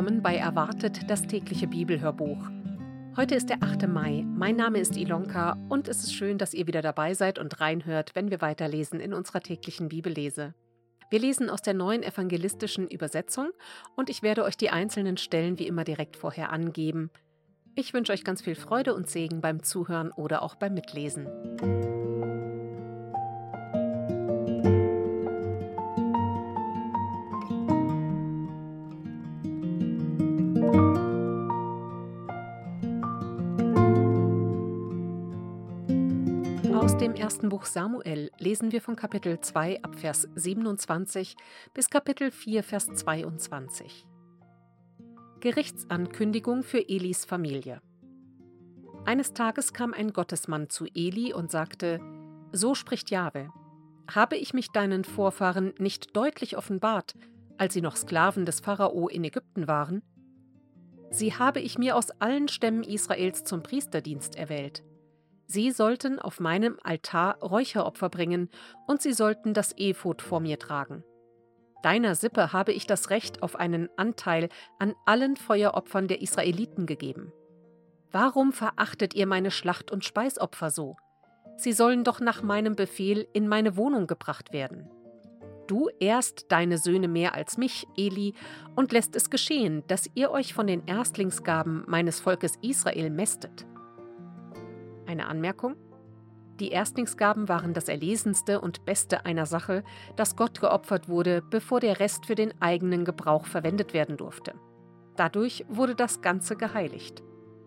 willkommen bei Erwartet, das tägliche Bibelhörbuch. Heute ist der 8. Mai. Mein Name ist Ilonka und es ist schön, dass ihr wieder dabei seid und reinhört, wenn wir weiterlesen in unserer täglichen Bibellese. Wir lesen aus der neuen evangelistischen Übersetzung und ich werde euch die einzelnen Stellen wie immer direkt vorher angeben. Ich wünsche euch ganz viel Freude und Segen beim Zuhören oder auch beim Mitlesen. Aus dem ersten Buch Samuel lesen wir von Kapitel 2 ab Vers 27 bis Kapitel 4 Vers 22. Gerichtsankündigung für Elis Familie. Eines Tages kam ein Gottesmann zu Eli und sagte: So spricht Jahwe: Habe ich mich deinen Vorfahren nicht deutlich offenbart, als sie noch Sklaven des Pharao in Ägypten waren? Sie habe ich mir aus allen Stämmen Israels zum Priesterdienst erwählt. Sie sollten auf meinem Altar Räucheropfer bringen und sie sollten das Ephod vor mir tragen. Deiner Sippe habe ich das Recht auf einen Anteil an allen Feueropfern der Israeliten gegeben. Warum verachtet ihr meine Schlacht- und Speisopfer so? Sie sollen doch nach meinem Befehl in meine Wohnung gebracht werden. Du ehrst deine Söhne mehr als mich, Eli, und lässt es geschehen, dass ihr euch von den Erstlingsgaben meines Volkes Israel mästet. Eine Anmerkung: Die Erstlingsgaben waren das Erlesenste und Beste einer Sache, das Gott geopfert wurde, bevor der Rest für den eigenen Gebrauch verwendet werden durfte. Dadurch wurde das Ganze geheiligt.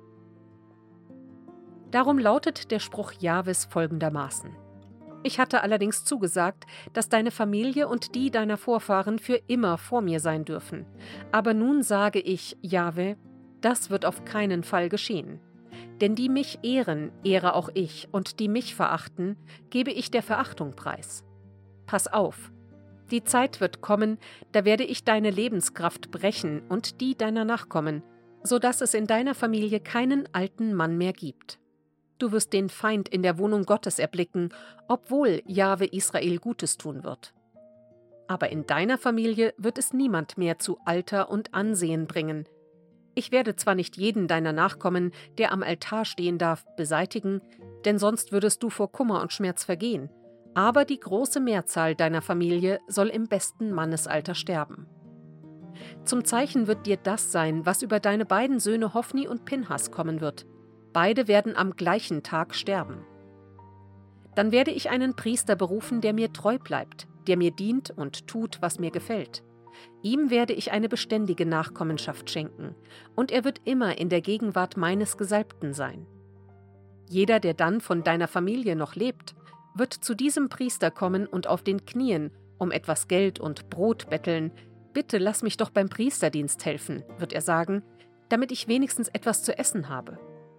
Darum lautet der Spruch Jahwes folgendermaßen: Ich hatte allerdings zugesagt, dass deine Familie und die deiner Vorfahren für immer vor mir sein dürfen. Aber nun sage ich, Jahwe, das wird auf keinen Fall geschehen. Denn die mich ehren, ehre auch ich, und die mich verachten, gebe ich der Verachtung preis. Pass auf, die Zeit wird kommen, da werde ich deine Lebenskraft brechen und die deiner Nachkommen, so dass es in deiner Familie keinen alten Mann mehr gibt. Du wirst den Feind in der Wohnung Gottes erblicken, obwohl Jahwe Israel Gutes tun wird. Aber in deiner Familie wird es niemand mehr zu Alter und Ansehen bringen. Ich werde zwar nicht jeden deiner Nachkommen, der am Altar stehen darf, beseitigen, denn sonst würdest du vor Kummer und Schmerz vergehen, aber die große Mehrzahl deiner Familie soll im besten Mannesalter sterben. Zum Zeichen wird dir das sein, was über deine beiden Söhne Hofni und Pinhas kommen wird. Beide werden am gleichen Tag sterben. Dann werde ich einen Priester berufen, der mir treu bleibt, der mir dient und tut, was mir gefällt. Ihm werde ich eine beständige Nachkommenschaft schenken, und er wird immer in der Gegenwart meines Gesalbten sein. Jeder, der dann von deiner Familie noch lebt, wird zu diesem Priester kommen und auf den Knien um etwas Geld und Brot betteln. Bitte lass mich doch beim Priesterdienst helfen, wird er sagen, damit ich wenigstens etwas zu essen habe.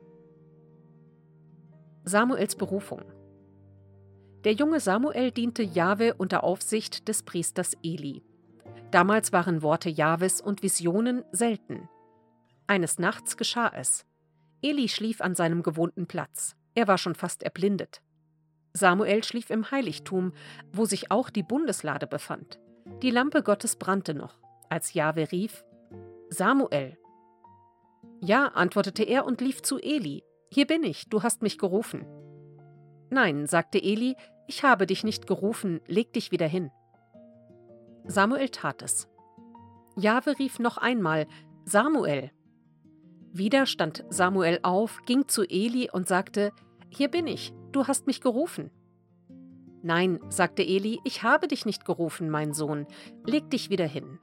Samuels Berufung. Der junge Samuel diente Jahwe unter Aufsicht des Priesters Eli. Damals waren Worte Jahwes und Visionen selten. Eines Nachts geschah es. Eli schlief an seinem gewohnten Platz. Er war schon fast erblindet. Samuel schlief im Heiligtum, wo sich auch die Bundeslade befand. Die Lampe Gottes brannte noch, als Jahwe rief: Samuel! Ja, antwortete er und lief zu Eli. Hier bin ich, du hast mich gerufen. Nein, sagte Eli, ich habe dich nicht gerufen, leg dich wieder hin. Samuel tat es. Jahwe rief noch einmal: Samuel! Wieder stand Samuel auf, ging zu Eli und sagte: Hier bin ich, du hast mich gerufen. Nein, sagte Eli, ich habe dich nicht gerufen, mein Sohn, leg dich wieder hin.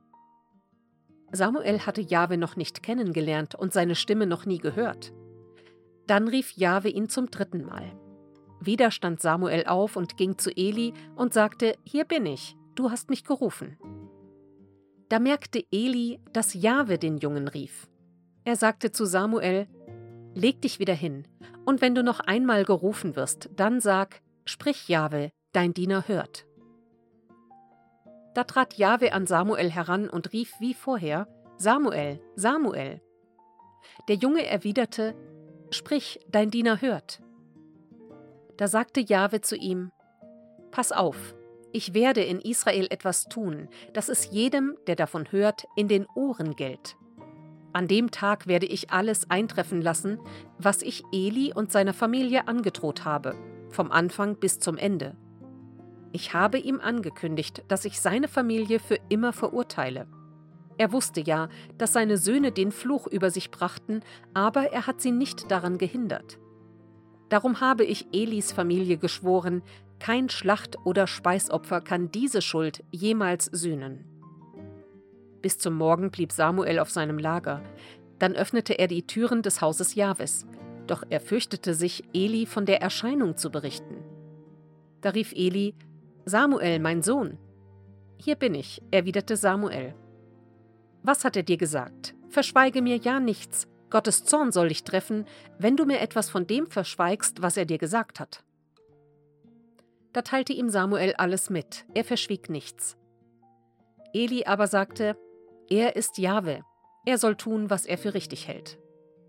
Samuel hatte Jahwe noch nicht kennengelernt und seine Stimme noch nie gehört. Dann rief Jahwe ihn zum 3. Mal. Wieder stand Samuel auf und ging zu Eli und sagte: Hier bin ich, du hast mich gerufen. Da merkte Eli, dass Jahwe den Jungen rief. Er sagte zu Samuel: Leg dich wieder hin, und wenn du noch einmal gerufen wirst, dann sag: Sprich, Jahwe, dein Diener hört. Da trat Jahwe an Samuel heran und rief wie vorher: Samuel, Samuel. Der Junge erwiderte: Sprich, dein Diener hört. Da sagte Jahwe zu ihm: Pass auf, ich werde in Israel etwas tun, dass es jedem, der davon hört, in den Ohren gellt. An dem Tag werde ich alles eintreffen lassen, was ich Eli und seiner Familie angedroht habe, vom Anfang bis zum Ende. Ich habe ihm angekündigt, dass ich seine Familie für immer verurteile. Er wusste ja, dass seine Söhne den Fluch über sich brachten, aber er hat sie nicht daran gehindert. Darum habe ich Elis Familie geschworen, kein Schlacht- oder Speisopfer kann diese Schuld jemals sühnen. Bis zum Morgen blieb Samuel auf seinem Lager. Dann öffnete er die Türen des Hauses Jahwes. Doch er fürchtete sich, Eli von der Erscheinung zu berichten. Da rief Eli: »Samuel, mein Sohn!« »Hier bin ich«, erwiderte Samuel. »Was hat er dir gesagt? Verschweige mir ja nichts. Gottes Zorn soll dich treffen, wenn du mir etwas von dem verschweigst, was er dir gesagt hat.« Da teilte ihm Samuel alles mit, er verschwieg nichts. Eli aber sagte: »Er ist Jahwe, er soll tun, was er für richtig hält.«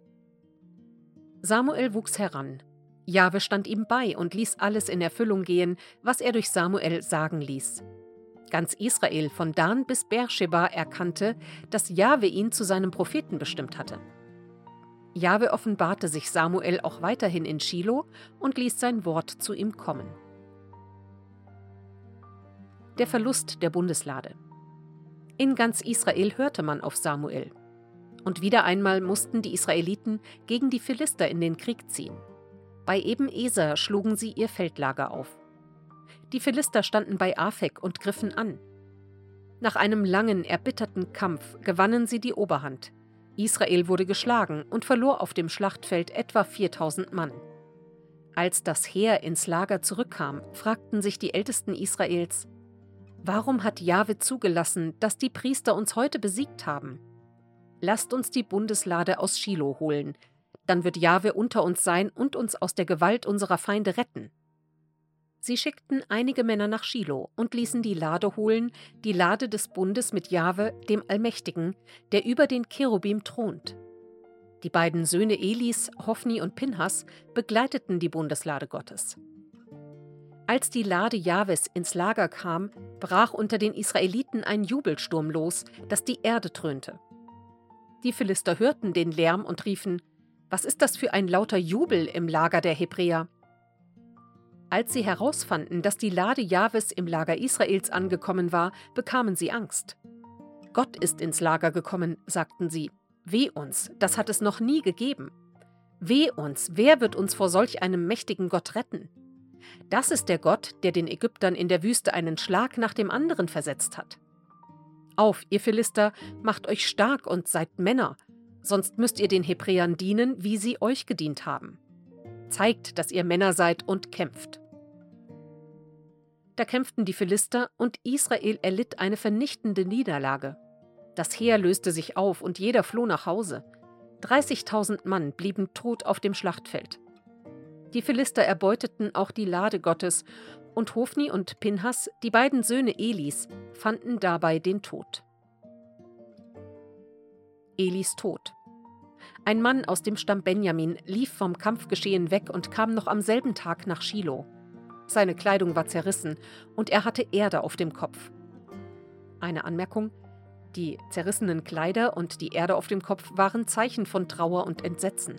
Samuel wuchs heran. Jahwe stand ihm bei und ließ alles in Erfüllung gehen, was er durch Samuel sagen ließ. Ganz Israel von Dan bis Beerscheba erkannte, dass Jahwe ihn zu seinem Propheten bestimmt hatte. Jahwe offenbarte sich Samuel auch weiterhin in Schilo und ließ sein Wort zu ihm kommen. Der Verlust der Bundeslade. In ganz Israel hörte man auf Samuel. Und wieder einmal mussten die Israeliten gegen die Philister in den Krieg ziehen. Bei Eben-Eser schlugen sie ihr Feldlager auf. Die Philister standen bei Afek und griffen an. Nach einem langen, erbitterten Kampf gewannen sie die Oberhand. Israel wurde geschlagen und verlor auf dem Schlachtfeld etwa 4000 Mann. Als das Heer ins Lager zurückkam, fragten sich die Ältesten Israels: »Warum hat Jahwe zugelassen, dass die Priester uns heute besiegt haben? Lasst uns die Bundeslade aus Schilo holen, dann wird Jahwe unter uns sein und uns aus der Gewalt unserer Feinde retten.« Sie schickten einige Männer nach Schilo und ließen die Lade holen, die Lade des Bundes mit Jahwe, dem Allmächtigen, der über den Cherubim thront. Die beiden Söhne Elis, Hofni und Pinhas, begleiteten die Bundeslade Gottes. Als die Lade Jahwes ins Lager kam, brach unter den Israeliten ein Jubelsturm los, dass die Erde dröhnte. Die Philister hörten den Lärm und riefen: »Was ist das für ein lauter Jubel im Lager der Hebräer?« Als sie herausfanden, dass die Lade Jahwes im Lager Israels angekommen war, bekamen sie Angst. »Gott ist ins Lager gekommen«, sagten sie. »Weh uns, das hat es noch nie gegeben. Weh uns, wer wird uns vor solch einem mächtigen Gott retten? Das ist der Gott, der den Ägyptern in der Wüste einen Schlag nach dem anderen versetzt hat. Auf, ihr Philister, macht euch stark und seid Männer, sonst müsst ihr den Hebräern dienen, wie sie euch gedient haben. Zeigt, dass ihr Männer seid und kämpft.« Da kämpften die Philister und Israel erlitt eine vernichtende Niederlage. Das Heer löste sich auf und jeder floh nach Hause. 30.000 Mann blieben tot auf dem Schlachtfeld. Die Philister erbeuteten auch die Lade Gottes und Hofni und Pinhas, die beiden Söhne Elis, fanden dabei den Tod. Elis Tod. Ein Mann aus dem Stamm Benjamin lief vom Kampfgeschehen weg und kam noch am selben Tag nach Schilo. Seine Kleidung war zerrissen und er hatte Erde auf dem Kopf. Eine Anmerkung: Die zerrissenen Kleider und die Erde auf dem Kopf waren Zeichen von Trauer und Entsetzen.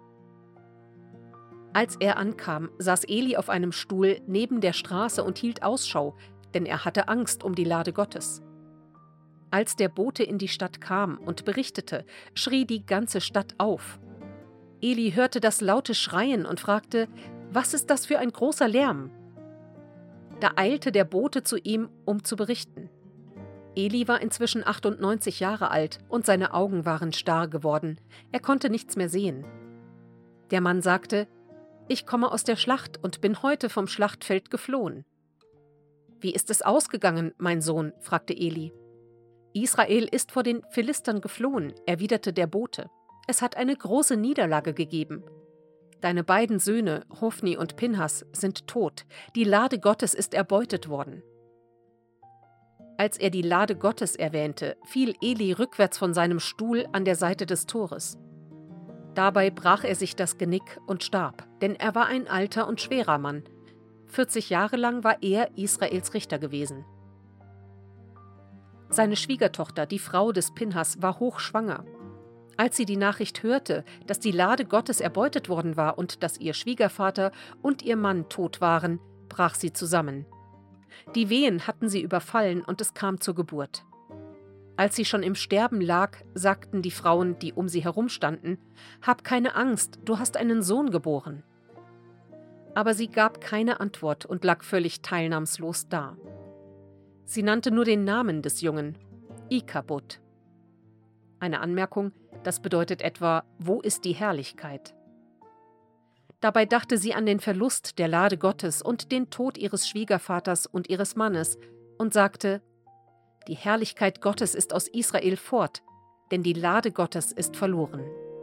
Als er ankam, saß Eli auf einem Stuhl neben der Straße und hielt Ausschau, denn er hatte Angst um die Lade Gottes. Als der Bote in die Stadt kam und berichtete, schrie die ganze Stadt auf. Eli hörte das laute Schreien und fragte: »Was ist das für ein großer Lärm?« Da eilte der Bote zu ihm, um zu berichten. Eli war inzwischen 98 Jahre alt und seine Augen waren starr geworden. Er konnte nichts mehr sehen. Der Mann sagte: »Ich komme aus der Schlacht und bin heute vom Schlachtfeld geflohen.« »Wie ist es ausgegangen, mein Sohn?« fragte Eli. »Israel ist vor den Philistern geflohen«, erwiderte der Bote. »Es hat eine große Niederlage gegeben. Deine beiden Söhne, Hofni und Pinhas, sind tot. Die Lade Gottes ist erbeutet worden.« Als er die Lade Gottes erwähnte, fiel Eli rückwärts von seinem Stuhl an der Seite des Tores. Dabei brach er sich das Genick und starb, denn er war ein alter und schwerer Mann. 40 Jahre lang war er Israels Richter gewesen. Seine Schwiegertochter, die Frau des Pinhas, war hochschwanger. Als sie die Nachricht hörte, dass die Lade Gottes erbeutet worden war und dass ihr Schwiegervater und ihr Mann tot waren, brach sie zusammen. Die Wehen hatten sie überfallen und es kam zur Geburt. Als sie schon im Sterben lag, sagten die Frauen, die um sie herumstanden: »Hab keine Angst, du hast einen Sohn geboren.« Aber sie gab keine Antwort und lag völlig teilnahmslos da. Sie nannte nur den Namen des Jungen: Ikabod. Eine Anmerkung: Das bedeutet etwa: Wo ist die Herrlichkeit? Dabei dachte sie an den Verlust der Lade Gottes und den Tod ihres Schwiegervaters und ihres Mannes und sagte: Die Herrlichkeit Gottes ist aus Israel fort, denn die Lade Gottes ist verloren.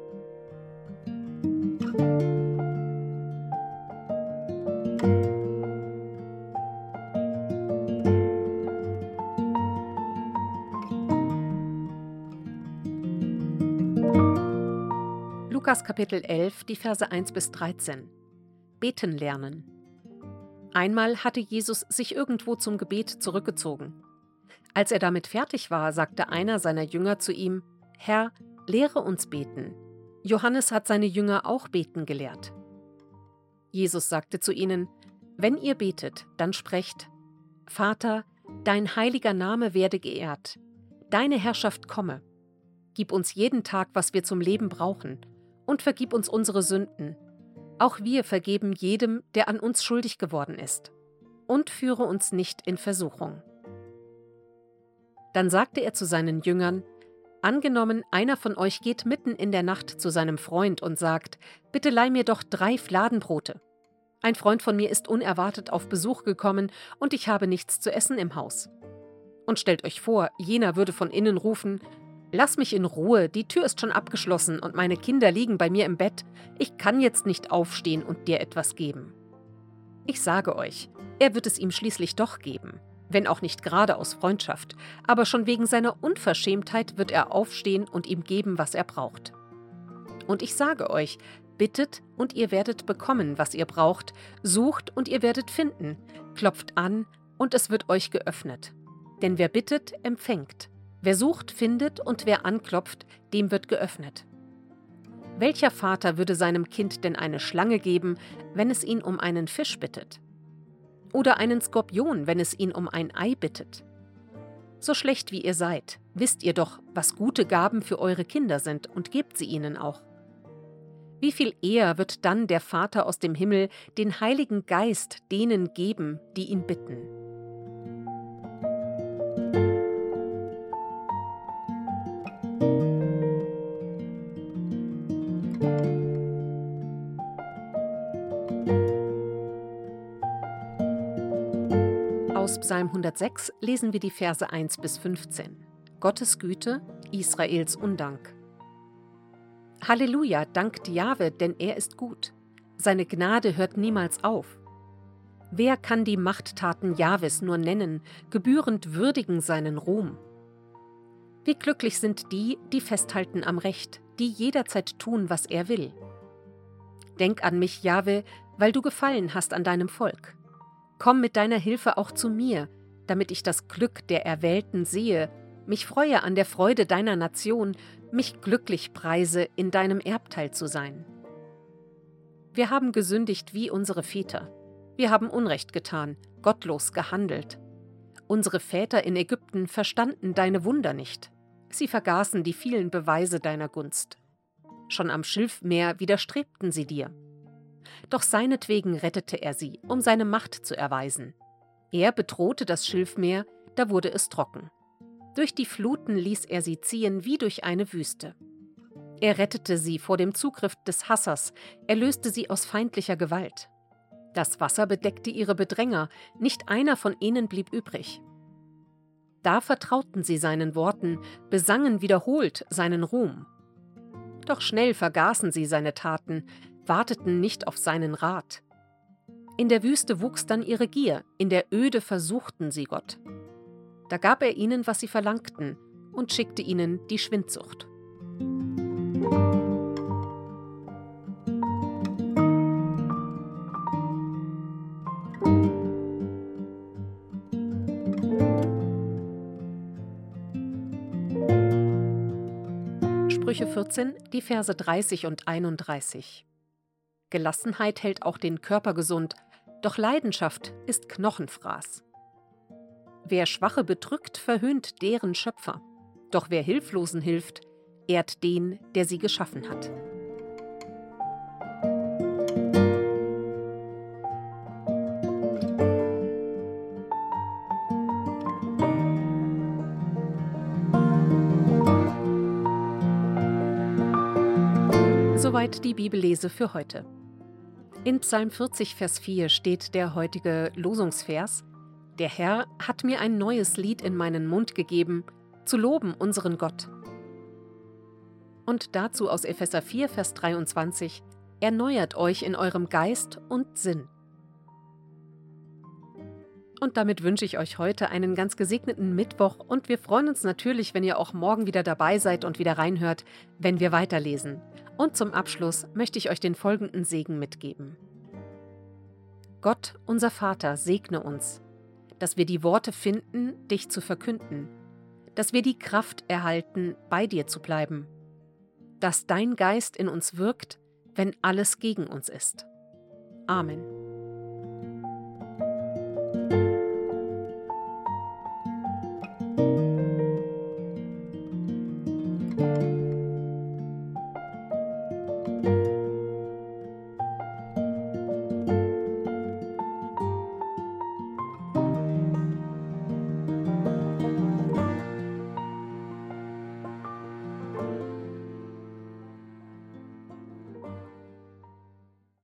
Lukas Kapitel 11, die Verse 1 bis 13. Beten lernen. Einmal hatte Jesus sich irgendwo zum Gebet zurückgezogen. Als er damit fertig war, sagte einer seiner Jünger zu ihm: Herr, lehre uns beten. Johannes hat seine Jünger auch beten gelehrt. Jesus sagte zu ihnen: Wenn ihr betet, dann sprecht: Vater, dein heiliger Name werde geehrt, deine Herrschaft komme. Gib uns jeden Tag, was wir zum Leben brauchen, und vergib uns unsere Sünden. Auch wir vergeben jedem, der an uns schuldig geworden ist. Und führe uns nicht in Versuchung. Dann sagte er zu seinen Jüngern: Angenommen, einer von euch geht mitten in der Nacht zu seinem Freund und sagt: Bitte leih mir doch 3 Fladenbrote. Ein Freund von mir ist unerwartet auf Besuch gekommen und ich habe nichts zu essen im Haus. Und stellt euch vor, jener würde von innen rufen: Lass mich in Ruhe, die Tür ist schon abgeschlossen und meine Kinder liegen bei mir im Bett. Ich kann jetzt nicht aufstehen und dir etwas geben. Ich sage euch, er wird es ihm schließlich doch geben, wenn auch nicht gerade aus Freundschaft, aber schon wegen seiner Unverschämtheit wird er aufstehen und ihm geben, was er braucht. Und ich sage euch, bittet und ihr werdet bekommen, was ihr braucht, sucht und ihr werdet finden, klopft an und es wird euch geöffnet. Denn wer bittet, empfängt. Wer sucht, findet, und wer anklopft, dem wird geöffnet. Welcher Vater würde seinem Kind denn eine Schlange geben, wenn es ihn um einen Fisch bittet? Oder einen Skorpion, wenn es ihn um ein Ei bittet? So schlecht wie ihr seid, wisst ihr doch, was gute Gaben für eure Kinder sind, und gebt sie ihnen auch. Wie viel eher wird dann der Vater aus dem Himmel den Heiligen Geist denen geben, die ihn bitten. Aus Psalm 106 lesen wir die Verse 1 bis 15. Gottes Güte, Israels Undank. Halleluja, dankt Jahwe, denn er ist gut. Seine Gnade hört niemals auf. Wer kann die Machttaten Jahwes nur nennen, gebührend würdigen seinen Ruhm? Wie glücklich sind die, die festhalten am Recht, die jederzeit tun, was er will. Denk an mich, Jahwe, weil du gefallen hast an deinem Volk. Komm mit deiner Hilfe auch zu mir, damit ich das Glück der Erwählten sehe, mich freue an der Freude deiner Nation, mich glücklich preise, in deinem Erbteil zu sein. Wir haben gesündigt wie unsere Väter. Wir haben Unrecht getan, gottlos gehandelt. Unsere Väter in Ägypten verstanden deine Wunder nicht. Sie vergaßen die vielen Beweise deiner Gunst. Schon am Schilfmeer widerstrebten sie dir. Doch seinetwegen rettete er sie, um seine Macht zu erweisen. Er bedrohte das Schilfmeer, da wurde es trocken. Durch die Fluten ließ er sie ziehen wie durch eine Wüste. Er rettete sie vor dem Zugriff des Hassers, er löste sie aus feindlicher Gewalt. Das Wasser bedeckte ihre Bedränger, nicht einer von ihnen blieb übrig. Da vertrauten sie seinen Worten, besangen wiederholt seinen Ruhm. Doch schnell vergaßen sie seine Taten, warteten nicht auf seinen Rat. In der Wüste wuchs dann ihre Gier, in der Öde versuchten sie Gott. Da gab er ihnen, was sie verlangten, und schickte ihnen die Schwindsucht. Sprüche 14, die Verse 30 und 31. Gelassenheit hält auch den Körper gesund, doch Leidenschaft ist Knochenfraß. Wer Schwache bedrückt, verhöhnt deren Schöpfer. Doch wer Hilflosen hilft, ehrt den, der sie geschaffen hat. Soweit die Bibellese für heute. In Psalm 40, Vers 4 steht der heutige Losungsvers: Der Herr hat mir ein neues Lied in meinen Mund gegeben, zu loben unseren Gott. Und dazu aus Epheser 4, Vers 23: Erneuert euch in eurem Geist und Sinn. Und damit wünsche ich euch heute einen ganz gesegneten Mittwoch und wir freuen uns natürlich, wenn ihr auch morgen wieder dabei seid und wieder reinhört, wenn wir weiterlesen. Und zum Abschluss möchte ich euch den folgenden Segen mitgeben. Gott, unser Vater, segne uns, dass wir die Worte finden, dich zu verkünden, dass wir die Kraft erhalten, bei dir zu bleiben, dass dein Geist in uns wirkt, wenn alles gegen uns ist. Amen.